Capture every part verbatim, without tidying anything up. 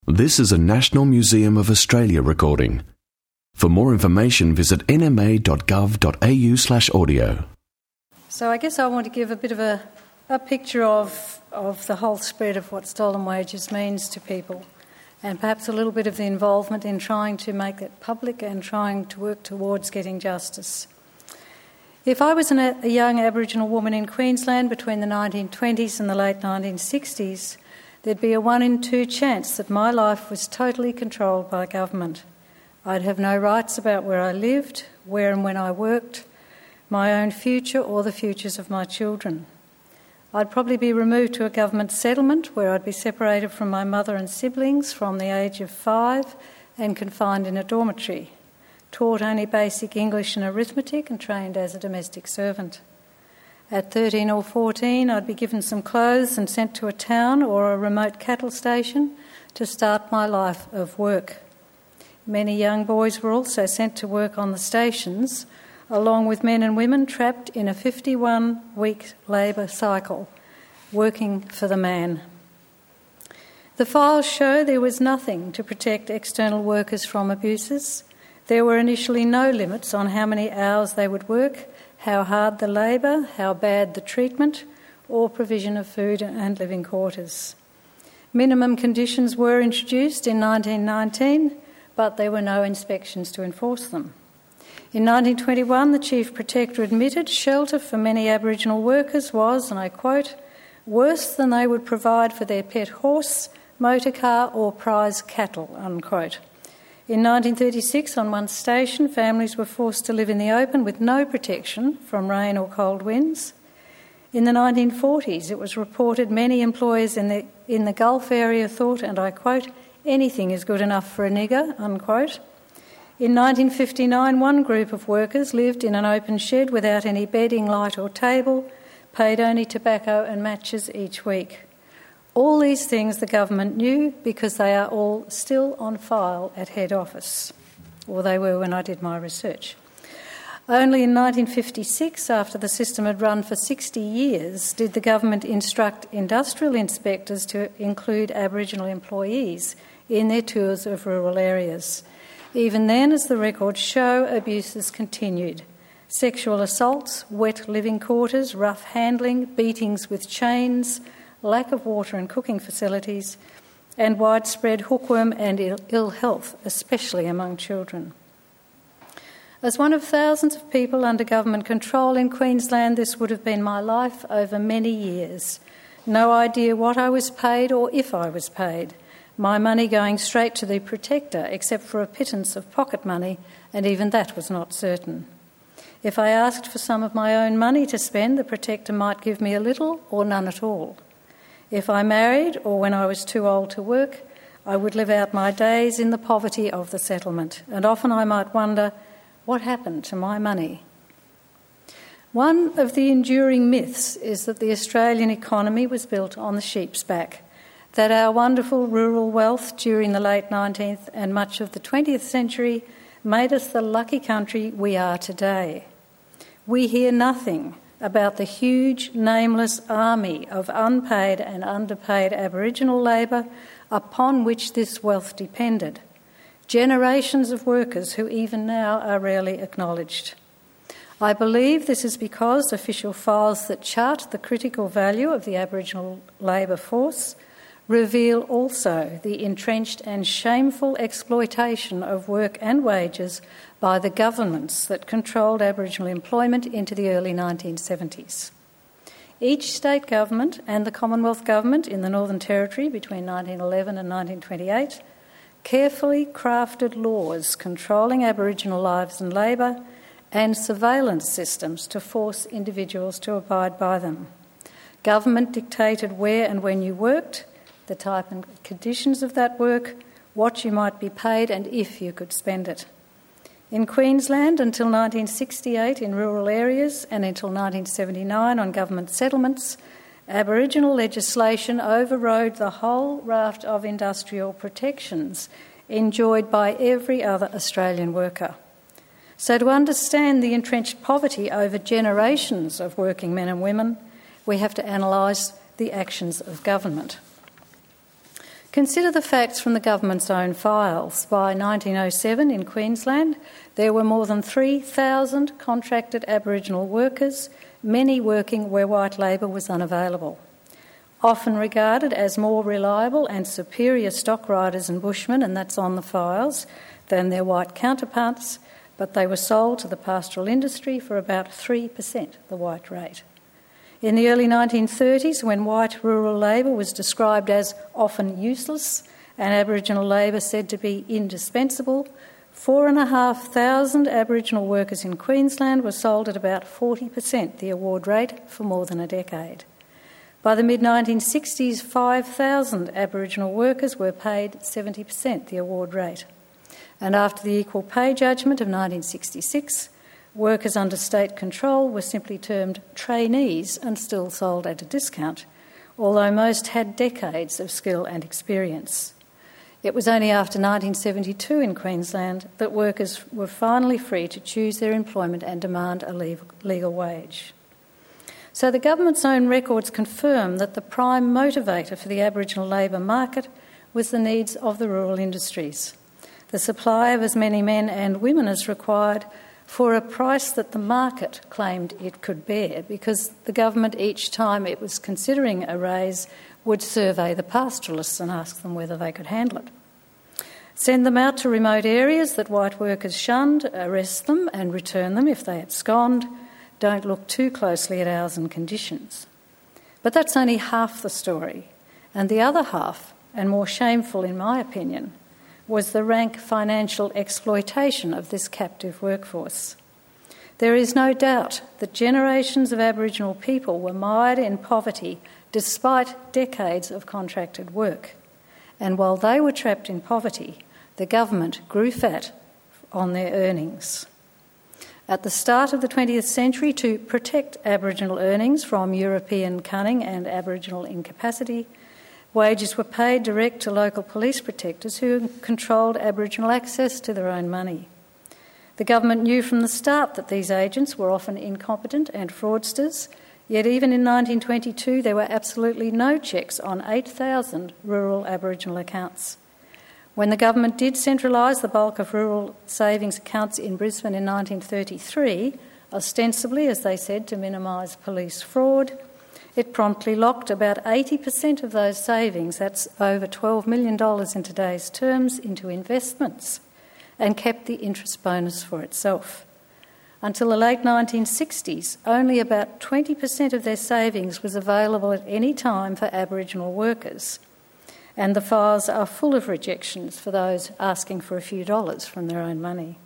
This is a National Museum of Australia recording. For more information, visit n m a dot gov dot a u slash audio. So I guess I want to give a bit of a, a picture of, of the whole spread of what stolen wages means to people, and perhaps a little bit of the involvement in trying to make it public and trying to work towards getting justice. If I was an, a young Aboriginal woman in Queensland between the nineteen twenties and the late nineteen sixties, there'd be a one in two chance that my life was totally controlled by government. I'd have no rights about where I lived, where and when I worked, my own future or the futures of my children. I'd probably be removed to a government settlement where I'd be separated from my mother and siblings from the age of five and confined in a dormitory, taught only basic English and arithmetic and trained as a domestic servant. At thirteen or fourteen, I'd be given some clothes and sent to a town or a remote cattle station to start my life of work. Many young boys were also sent to work on the stations, along with men and women trapped in a fifty-one week labour cycle, working for the man. The files show there was nothing to protect external workers from abuses. There were initially no limits on how many hours they would work, how hard the labour, how bad the treatment, or provision of food and living quarters. Minimum conditions were introduced in nineteen nineteen, but there were no inspections to enforce them. In nineteen twenty-one, the Chief Protector admitted shelter for many Aboriginal workers was, and I quote, worse than they would provide for their pet horse, motor car or prize cattle, unquote. In nineteen thirty-six, on one station, families were forced to live in the open with no protection from rain or cold winds. In the nineteen forties, it was reported many employers in the, in the Gulf area thought, and I quote, anything is good enough for a nigger, unquote. In nineteen fifty-nine, one group of workers lived in an open shed without any bedding, light or table, paid only tobacco and matches each week. All these things the government knew because they are all still on file at head office, or they were when I did my research. Only in nineteen fifty-six, after the system had run for sixty years, did the government instruct industrial inspectors to include Aboriginal employees in their tours of rural areas. Even then, as the records show, abuses continued. Sexual assaults, wet living quarters, rough handling, beatings with chains, lack of water and cooking facilities, and widespread hookworm and Ill, Ill health, especially among children. As one of thousands of people under government control in Queensland, this would have been my life over many years. No idea what I was paid or if I was paid. My money going straight to the Protector, except for a pittance of pocket money, and even that was not certain. If I asked for some of my own money to spend, the Protector might give me a little or none at all. If I married, or when I was too old to work, I would live out my days in the poverty of the settlement, and often I might wonder, what happened to my money? One of the enduring myths is that the Australian economy was built on the sheep's back, that our wonderful rural wealth during the late nineteenth and much of the twentieth century made us the lucky country we are today. We hear nothing about the huge, nameless army of unpaid and underpaid Aboriginal labour upon which this wealth depended. Generations of workers who even now are rarely acknowledged. I believe this is because official files that chart the critical value of the Aboriginal labour force reveal also the entrenched and shameful exploitation of work and wages by the governments that controlled Aboriginal employment into the early nineteen seventies. Each state government and the Commonwealth Government in the Northern Territory between nineteen eleven and nineteen twenty-eight carefully crafted laws controlling Aboriginal lives and labour and surveillance systems to force individuals to abide by them. Government dictated where and when you worked, the type and conditions of that work, what you might be paid and if you could spend it. In Queensland, until nineteen sixty-eight in rural areas and until nineteen seventy-nine on government settlements, Aboriginal legislation overrode the whole raft of industrial protections enjoyed by every other Australian worker. So to understand the entrenched poverty over generations of working men and women, we have to analyse the actions of government. Consider the facts from the government's own files. By nineteen oh seven in Queensland, there were more than three thousand contracted Aboriginal workers, many working where white labour was unavailable. Often regarded as more reliable and superior stock riders and bushmen, and that's on the files, than their white counterparts, but they were sold to the pastoral industry for about three percent the white rate. In the early nineteen thirties, when white rural labour was described as often useless and Aboriginal labour said to be indispensable, four and a half thousand Aboriginal workers in Queensland were sold at about forty percent the award rate for more than a decade. By the mid nineteen sixties, five thousand Aboriginal workers were paid seventy percent the award rate. And after the Equal Pay Judgment of nineteen sixty-six, workers under state control were simply termed trainees and still sold at a discount, although most had decades of skill and experience. It was only after nineteen seventy-two in Queensland that workers were finally free to choose their employment and demand a legal wage. So the government's own records confirm that the prime motivator for the Aboriginal labour market was the needs of the rural industries. The supply of as many men and women as required for a price that the market claimed it could bear, because the government, each time it was considering a raise, would survey the pastoralists and ask them whether they could handle it. Send them out to remote areas that white workers shunned, arrest them and return them if they abscond. Don't look too closely at hours and conditions. But that's only half the story, and the other half, and more shameful in my opinion, was the rank financial exploitation of this captive workforce. There is no doubt that generations of Aboriginal people were mired in poverty despite decades of contracted work. And while they were trapped in poverty, the government grew fat on their earnings. At the start of the twentieth century, to protect Aboriginal earnings from European cunning and Aboriginal incapacity, wages were paid direct to local police protectors who controlled Aboriginal access to their own money. The government knew from the start that these agents were often incompetent and fraudsters, yet even in nineteen twenty-two there were absolutely no checks on eight thousand rural Aboriginal accounts. When the government did centralise the bulk of rural savings accounts in Brisbane in nineteen thirty-three, ostensibly, as they said, to minimise police fraud, it promptly locked about eighty percent of those savings, that's over twelve million dollars in today's terms, into investments and kept the interest bonus for itself. Until the late nineteen sixties, only about twenty percent of their savings was available at any time for Aboriginal workers, and the files are full of rejections for those asking for a few dollars from their own money.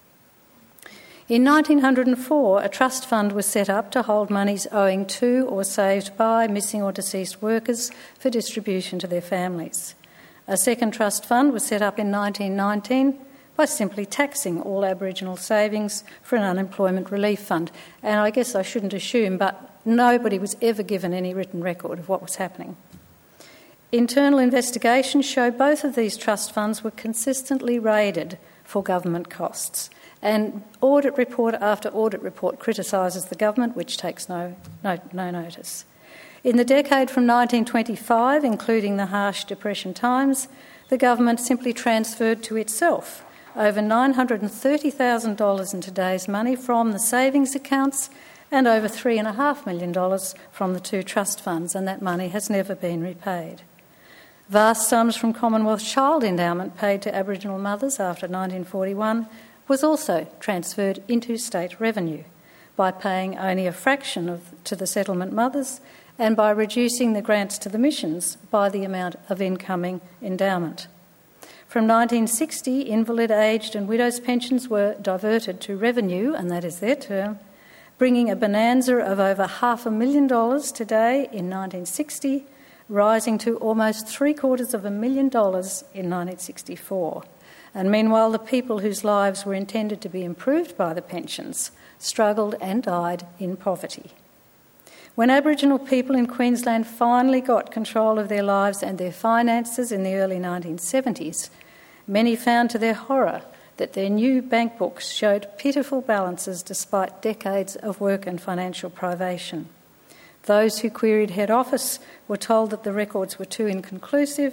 In nineteen oh four, a trust fund was set up to hold monies owing to or saved by missing or deceased workers for distribution to their families. A second trust fund was set up in nineteen nineteen by simply taxing all Aboriginal savings for an unemployment relief fund. And I guess I shouldn't assume, but nobody was ever given any written record of what was happening. Internal investigations show both of these trust funds were consistently raided for government costs, and audit report after audit report criticises the government, which takes no, no, no notice. In the decade from nineteen twenty-five, including the harsh Depression times, the government simply transferred to itself over nine hundred thirty thousand dollars in today's money from the savings accounts and over three point five million dollars from the two trust funds, and that money has never been repaid. Vast sums from Commonwealth Child Endowment paid to Aboriginal mothers after nineteen forty-one was also transferred into state revenue by paying only a fraction of, to the settlement mothers and by reducing the grants to the missions by the amount of incoming endowment. From nineteen sixty, invalid, aged and widows' pensions were diverted to revenue, and that is their term, bringing a bonanza of over half a million dollars today in nineteen sixty, rising to almost three quarters of a million dollars in nineteen sixty-four. And meanwhile, the people whose lives were intended to be improved by the pensions struggled and died in poverty. When Aboriginal people in Queensland finally got control of their lives and their finances in the early nineteen seventies, many found to their horror that their new bank books showed pitiful balances despite decades of work and financial privation. Those who queried head office were told that the records were too inconclusive,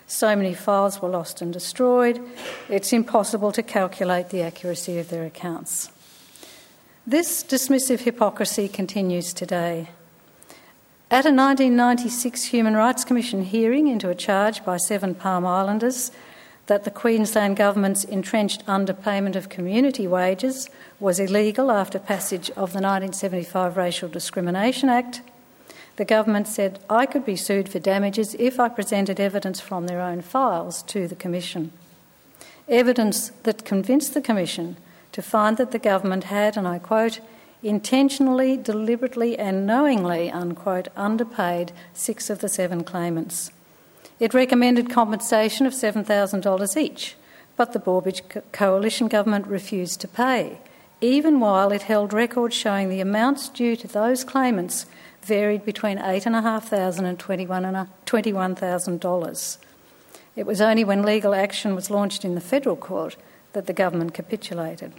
So many files were lost and destroyed, it's impossible to calculate the accuracy of their accounts. This dismissive hypocrisy continues today. At a nineteen ninety-six Human Rights Commission hearing into a charge by seven Palm Islanders that the Queensland Government's entrenched underpayment of community wages was illegal after passage of the nineteen seventy-five Racial Discrimination Act, the government said I could be sued for damages if I presented evidence from their own files to the Commission. Evidence that convinced the Commission to find that the government had, and I quote, intentionally, deliberately and knowingly, unquote, underpaid six of the seven claimants. It recommended compensation of seven thousand dollars each, but the Borbidge Coalition government refused to pay, even while it held records showing the amounts due to those claimants varied between eight thousand five hundred dollars and twenty-one thousand dollars. It was only when legal action was launched in the federal court that the government capitulated.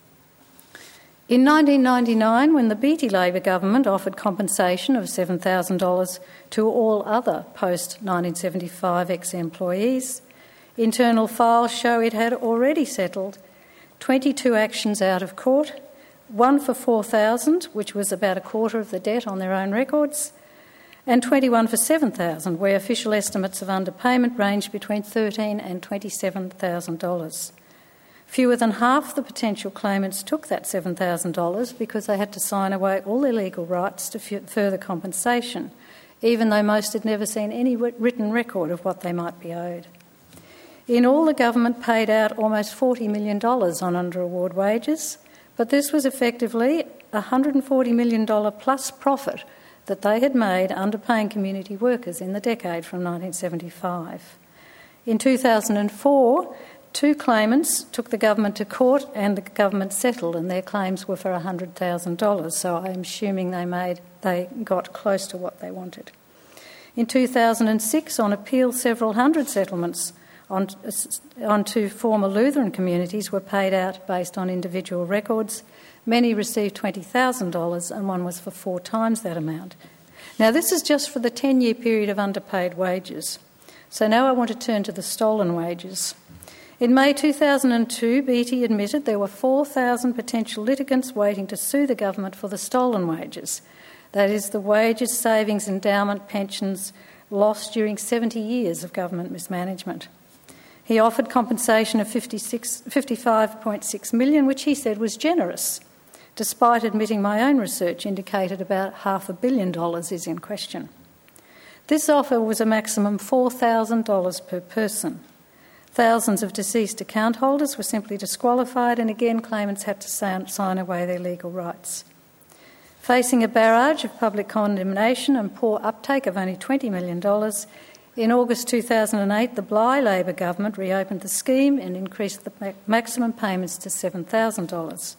In nineteen ninety-nine, when the Beattie Labor government offered compensation of seven thousand dollars to all other post-nineteen seventy-five ex-employees, internal files show it had already settled twenty-two actions out of court, one for four thousand dollars, which was about a quarter of the debt on their own records, and twenty-one for seven thousand dollars, where official estimates of underpayment ranged between thirteen thousand dollars and twenty-seven thousand dollars. Fewer than half the potential claimants took that seven thousand dollars because they had to sign away all their legal rights to f- further compensation, even though most had never seen any w- written record of what they might be owed. In all, the government paid out almost forty million dollars on under-award wages, but this was effectively a one hundred forty million dollars plus profit that they had made underpaying community workers in the decade from nineteen seventy-five. In two thousand four, two claimants took the government to court and the government settled, and their claims were for one hundred thousand dollars, so I'm assuming they made they got close to what they wanted. In two thousand six, on appeal, several hundred settlements on, on two former Lutheran communities were paid out based on individual records. Many received twenty thousand dollars and one was for four times that amount. Now, this is just for the ten-year period of underpaid wages. So now I want to turn to the stolen wages. In May two thousand two, Beattie admitted there were four thousand potential litigants waiting to sue the government for the stolen wages. That is, the wages, savings, endowment, pensions lost during seventy years of government mismanagement. He offered compensation of fifty-five point six million dollars, which he said was generous, despite admitting my own research indicated about half a billion dollars is in question. This offer was a maximum four thousand dollars per person. Thousands of deceased account holders were simply disqualified, and again claimants had to sign away their legal rights. Facing a barrage of public condemnation and poor uptake of only twenty million dollars, in August two thousand eight the Bligh Labor government reopened the scheme and increased the maximum payments to seven thousand dollars.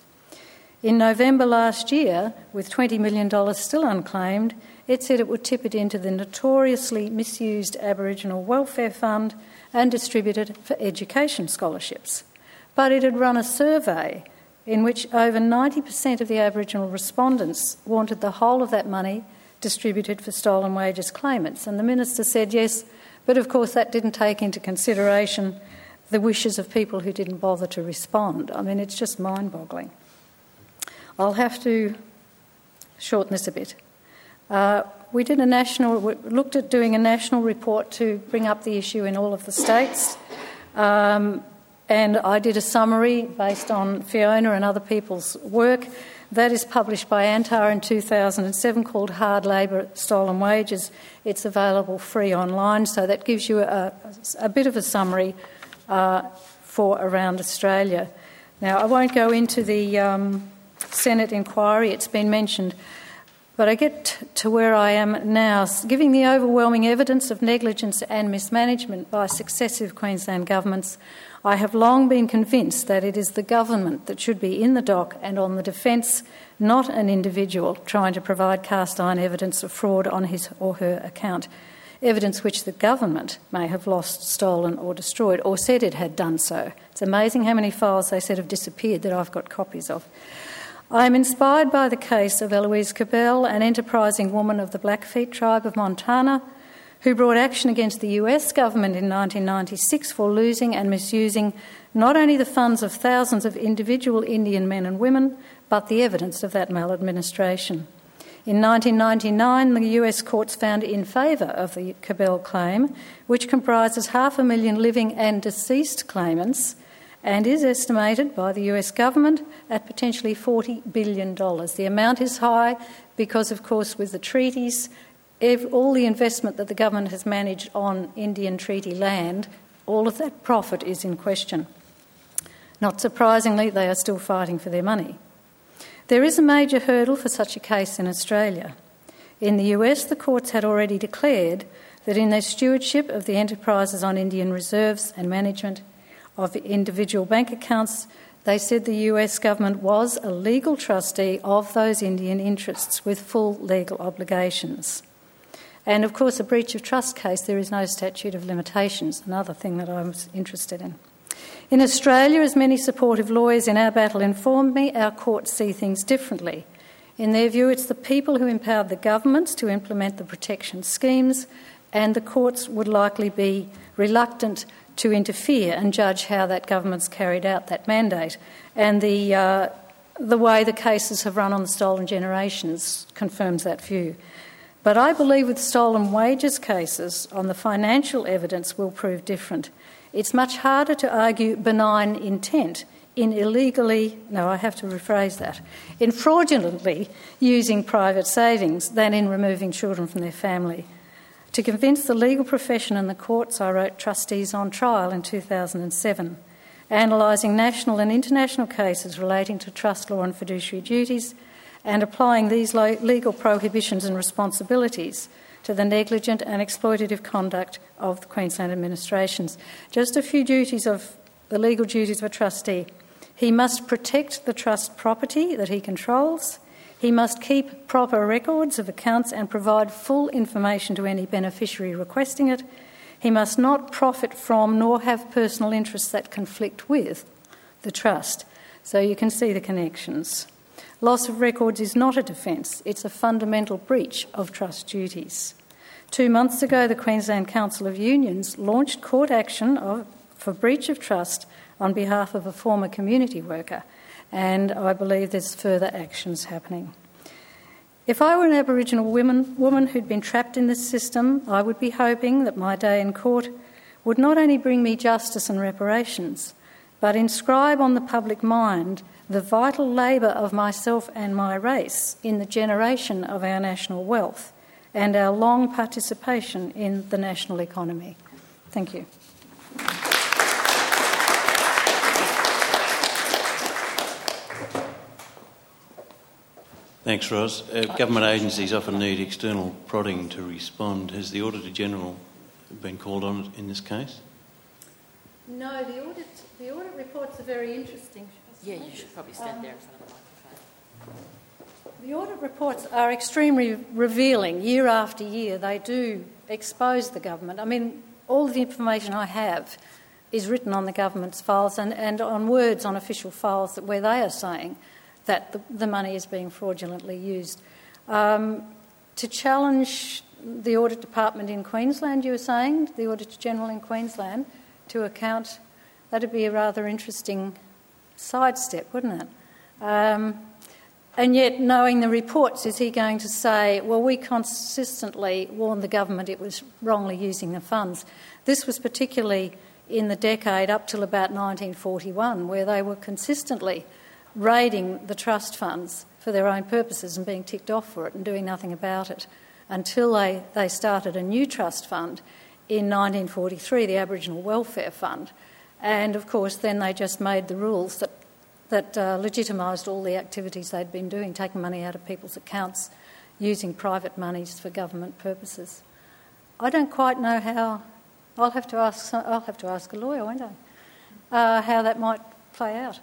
In November last year, with twenty million dollars still unclaimed, it said it would tip it into the notoriously misused Aboriginal Welfare Fund and distribute it for education scholarships. But it had run a survey in which over ninety percent of the Aboriginal respondents wanted the whole of that money distributed for stolen wages claimants. And the Minister said yes, but of course that didn't take into consideration the wishes of people who didn't bother to respond. I mean, it's just mind-boggling. I'll have to shorten this a bit. Uh, we did a national, we looked at doing a national report to bring up the issue in all of the states, um, and I did a summary based on Fiona and other people's work. That is published by Antar in two thousand seven, called Hard Labour, Stolen Wages. It's available free online, so that gives you a, a bit of a summary uh, for around Australia. Now, I won't go into the um, Senate inquiry, it's been mentioned, but I get to where I am now. Given the overwhelming evidence of negligence and mismanagement by successive Queensland governments, I have long been convinced that it is the government that should be in the dock and on the defence, not an individual trying to provide cast-iron evidence of fraud on his or her account, evidence which the government may have lost, stolen or destroyed, or said it had done so. It's amazing how many files they said have disappeared that I've got copies of. I am inspired by the case of Eloise Cabell, an enterprising woman of the Blackfeet tribe of Montana, who brought action against the U S government in nineteen ninety-six for losing and misusing not only the funds of thousands of individual Indian men and women, but the evidence of that maladministration. In nineteen ninety-nine, the U S courts found in favour of the Cabell claim, which comprises half a million living and deceased claimants, and is estimated by the U S government at potentially forty billion dollars. The amount is high because, of course, with the treaties, all the investment that the government has managed on Indian treaty land, all of that profit is in question. Not surprisingly, they are still fighting for their money. There is a major hurdle for such a case in Australia. In the U S, the courts had already declared that in their stewardship of the enterprises on Indian reserves and management of individual bank accounts, they said the U S government was a legal trustee of those Indian interests with full legal obligations. And of course, a breach of trust case, there is no statute of limitations, another thing that I was interested in. In Australia, as many supportive lawyers in our battle informed me, our courts see things differently. In their view, it's the people who empowered the governments to implement the protection schemes, and the courts would likely be reluctant to interfere and judge how that government's carried out that mandate. And the, uh, the way the cases have run on the stolen generations confirms that view. But I believe with stolen wages cases, on the financial evidence will prove different. It's much harder to argue benign intent in illegally, no, I have to rephrase that, in fraudulently using private savings than in removing children from their family. To convince the legal profession and the courts, I wrote Trustees on Trial in two thousand seven, analysing national and international cases relating to trust law and fiduciary duties, and applying these legal prohibitions and responsibilities to the negligent and exploitative conduct of the Queensland administrations. Just a few duties of the legal duties of a trustee. He must protect the trust property that he controls. He must keep proper records of accounts and provide full information to any beneficiary requesting it. He must not profit from nor have personal interests that conflict with the trust. So you can see the connections. Loss of records is not a defence, it's a fundamental breach of trust duties. Two months ago, the Queensland Council of Unions launched court action of, for breach of trust on behalf of a former community worker, and I believe there's further actions happening. If I were an Aboriginal woman, woman who'd been trapped in this system, I would be hoping that my day in court would not only bring me justice and reparations, but inscribe on the public mind the vital labour of myself and my race in the generation of our national wealth and our long participation in the national economy. Thank you. Thanks, Ros. Uh, government agencies often need external prodding to respond. Has the Auditor-General been called on in this case? No, the audit, the audit reports are very interesting. Yeah, you should probably stand there in front of the microphone. The audit reports are extremely revealing. Year after year, they do expose the government. I mean, all the information I have is written on the government's files and, and on words on official files that, where they are saying that the, the money is being fraudulently used. Um, to challenge the Audit Department in Queensland, you were saying, the Auditor-General in Queensland, to account, that'd be a rather interesting sidestep, wouldn't it? Um, and yet, knowing the reports, is he going to say, well, we consistently warned the government it was wrongly using the funds? This was particularly in the decade up till about nineteen forty-one, where they were consistently raiding the trust funds for their own purposes and being ticked off for it and doing nothing about it, until they, they started a new trust fund in nineteen forty-three, the Aboriginal Welfare Fund. And, of course, then they just made the rules that, that uh, legitimised all the activities they'd been doing, taking money out of people's accounts, using private monies for government purposes. I don't quite know how... I'll have to ask, I'll have to ask a lawyer, won't I, uh, how that might play out.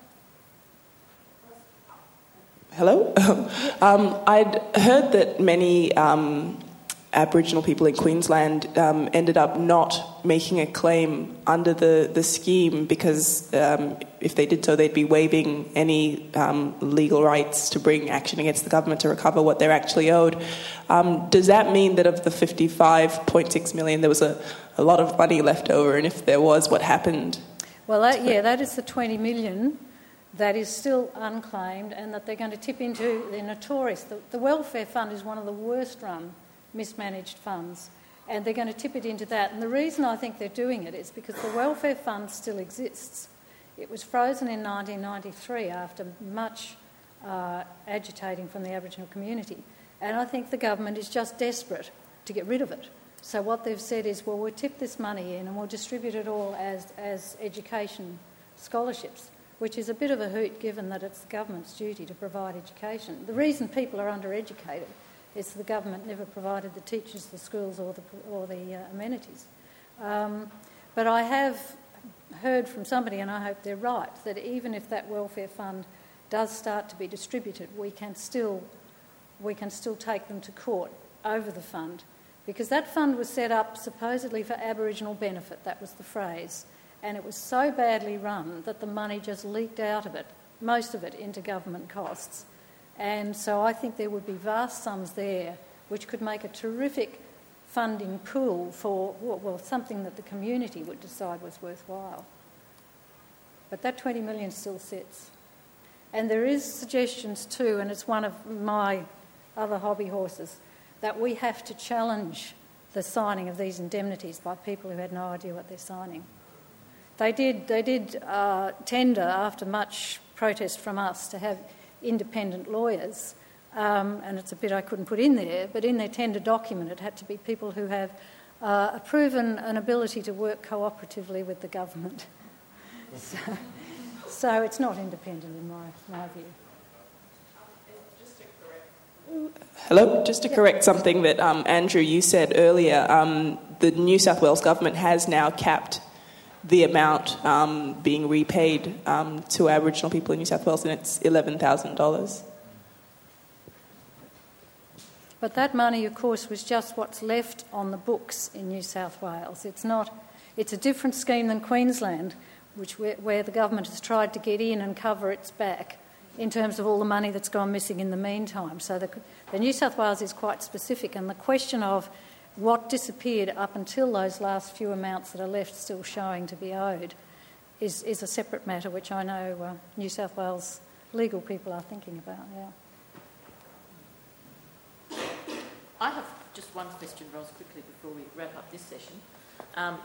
Hello? um, I'd heard that many um, Aboriginal people in Queensland um, ended up not making a claim under the, the scheme because um, if they did so, they'd be waiving any um, legal rights to bring action against the government to recover what they're actually owed. Um, does that mean that of the fifty-five point six million, there was a, a lot of money left over? And if there was, what happened? Well, that, yeah, that is the twenty million that is still unclaimed and that they're going to tip into. They're notorious. The, the Welfare Fund is one of the worst run mismanaged funds, and they're going to tip it into that. And the reason I think they're doing it is because the Welfare Fund still exists. It was frozen in nineteen ninety-three after much uh, agitating from the Aboriginal community, and I think the government is just desperate to get rid of it. So what they've said is, well, we'll tip this money in and we'll distribute it all as, as education scholarships, which is a bit of a hoot given that it's the government's duty to provide education. The reason people are undereducated is the government never provided the teachers, the schools or the, or the uh, amenities. Um, but I have heard from somebody, and I hope they're right, that even if that welfare fund does start to be distributed, we can still, we can still take them to court over the fund, because that fund was set up supposedly for Aboriginal benefit, that was the phrase, and it was so badly run that the money just leaked out of it, most of it into government costs. And so I think there would be vast sums there which could make a terrific funding pool for, well, something that the community would decide was worthwhile. But that twenty million still sits. And there is suggestions too, and it's one of my other hobby horses, that we have to challenge the signing of these indemnities by people who had no idea what they're signing. They did, they did uh, tender, after much protest from us, to have independent lawyers, um, and it's a bit I couldn't put in there, but in their tender document it had to be people who have uh, a proven an ability to work cooperatively with the government. so, so it's not independent in my, my view. Hello, just to correct something that um, Andrew, you said earlier, um, the New South Wales government has now capped the amount um, being repaid um, to Aboriginal people in New South Wales, and it's eleven thousand dollars. But that money, of course, was just what's left on the books in New South Wales. It's not. It's a different scheme than Queensland, which where the government has tried to get in and cover its back in terms of all the money that's gone missing in the meantime. So the, the New South Wales is quite specific, and the question of what disappeared up until those last few amounts that are left still showing to be owed is, is a separate matter, which I know uh, New South Wales legal people are thinking about, yeah. I have just one question, Ros, quickly before we wrap up this session. Um,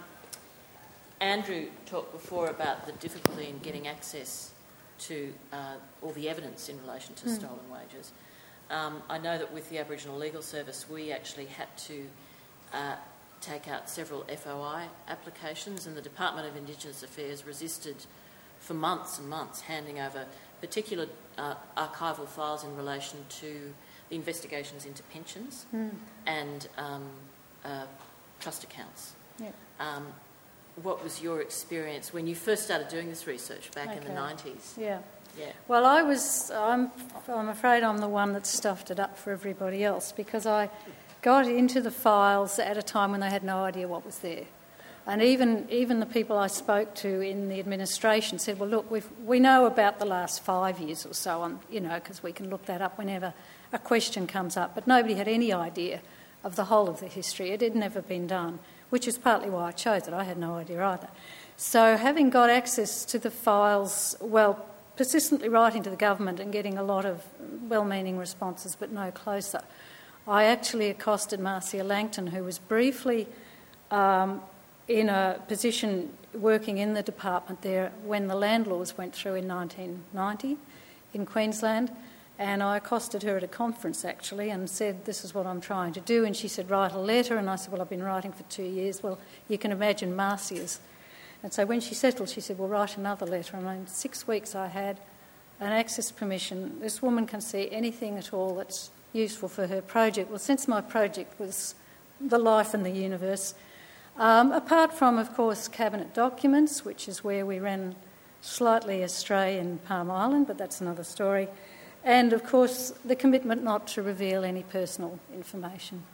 Andrew talked before about the difficulty in getting access to uh, all the evidence in relation to mm. stolen wages. Um, I know that with the Aboriginal Legal Service, we actually had to Uh, take out several F O I applications, and the Department of Indigenous Affairs resisted for months and months handing over particular uh, archival files in relation to the investigations into pensions mm. and um, uh, trust accounts. Yep. Um, what was your experience when you first started doing this research back okay. in the nineties? Yeah. Yeah. Well, I was. I'm. I'm afraid I'm the one that stuffed it up for everybody else, because I got into the files at a time when they had no idea what was there. And even even the people I spoke to in the administration said, well, look, we've, we know about the last five years or so, on, you know, because we can look that up whenever a question comes up. But nobody had any idea of the whole of the history. It had never been done, which is partly why I chose it. I had no idea either. So having got access to the files, well, persistently writing to the government and getting a lot of well-meaning responses but no closer, I actually accosted Marcia Langton, who was briefly um, in a position working in the department there when the land laws went through in nineteen ninety in Queensland, and I accosted her at a conference actually and said, this is what I'm trying to do, and she said, write a letter, and I said, well, I've been writing for two years. Well, you can imagine Marcia's. And so when she settled, she said, well, write another letter, and in six weeks I had an access permission. This woman can see anything at all that's useful for her project. Well, since my project was the life and the universe, um, apart from, of course, cabinet documents, which is where we ran slightly astray in Palm Island, but that's another story, and, of course, the commitment not to reveal any personal information.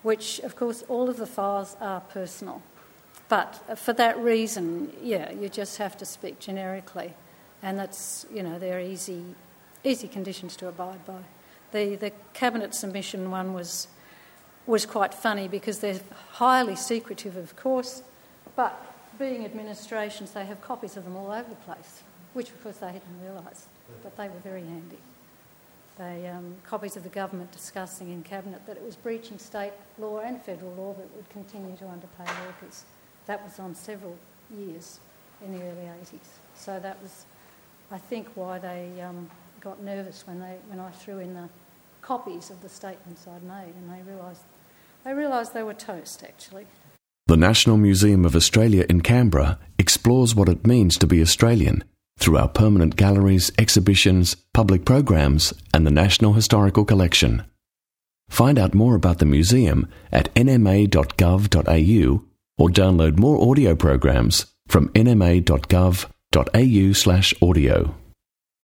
which, of course, all of the files are personal. But for that reason, yeah, you just have to speak generically, and that's, you know, they're easy, easy conditions to abide by. The the cabinet submission one was was quite funny because they're highly secretive, of course, but being administrations, they have copies of them all over the place, which of course they hadn't realised, but they were very handy. They um, copies of the government discussing in cabinet that it was breaching state law and federal law but would continue to underpay workers. That was on several years in the early eighties. So that was, I think, why they um, got nervous when they when I threw in the copies of the statements I'd made, and they realised they realised they were toast, actually. The National Museum of Australia in Canberra explores what it means to be Australian through our permanent galleries, exhibitions, public programs, and the National Historical Collection. Find out more about the museum at n m a dot gov dot a u or download more audio programs from n m a dot gov dot a u slash audio.